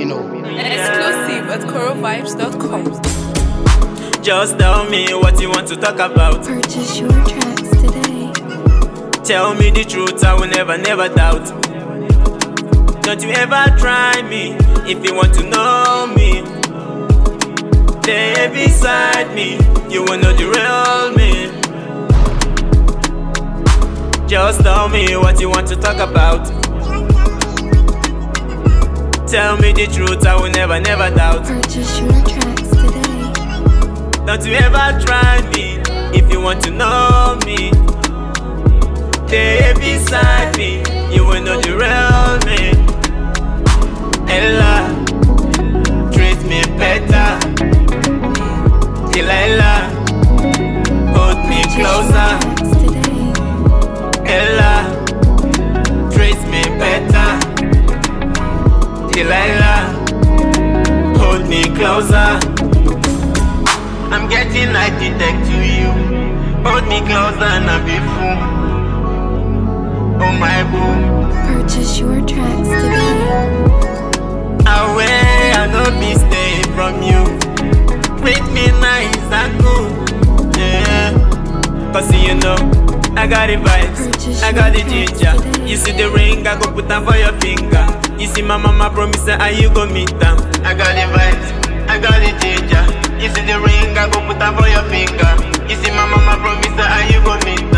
Exclusive at corovibes.com. Just tell me what you want to talk about. Purchase your tracks today. Tell me the truth, I will never doubt. Don't you ever try me if you want to know me. Stay beside me, you will know the real me. Just tell me what you want to talk about. Tell me the truth, I will never doubt. Purchase your tracks today. Don't you ever try me if you want to know me. Stay beside me, you will know the real me. Ella, treat me better. Delilah, hold me closer. Ella, treat me better. Delilah, hold me closer. I'm getting addicted to you. Hold me closer and I'll be full. Oh my boo. Purchase your tracks today. Away, I no be stay from you. Treat me nice and good. Yeah. Cause you know, I got the vibes, I got the ginger. You see the ring, I go put them for your finger. You see my mama promise her, and you go meet them. I got the vibes, I got the ginger. You see the ring, I go put them for your finger. You see my mama promise her, and you go meet them.